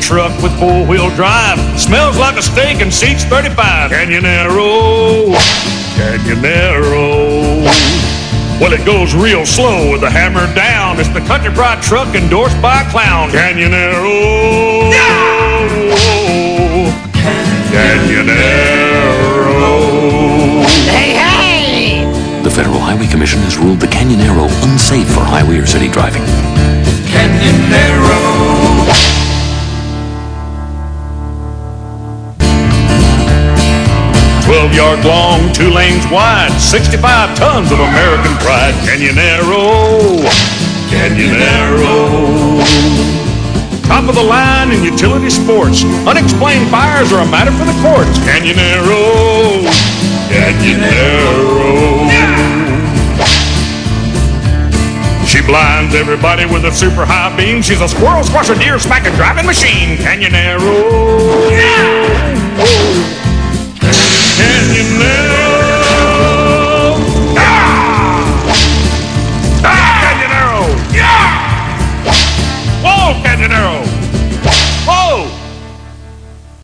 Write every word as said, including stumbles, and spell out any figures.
truck with four-wheel drive. Smells like a steak and seats thirty-five. Canyonero, Canyonero. Well, it goes real slow with the hammer down. It's the Country Pride truck endorsed by a clown. Canyonero, Canyonero. Hey, hey! The Federal Highway Commission has ruled the Canyonero unsafe for highway or city driving. Canyonero. twelve yard long, two lanes wide, sixty-five tons of American pride. Canyonero, Canyonero. Top of the line in utility sports. Unexplained fires are a matter for the courts. Canyonero, Canyonero. She blinds everybody with a super high beam. She's a squirrel, squasher, deer, smack a driving machine. Canyonero, Canyonero.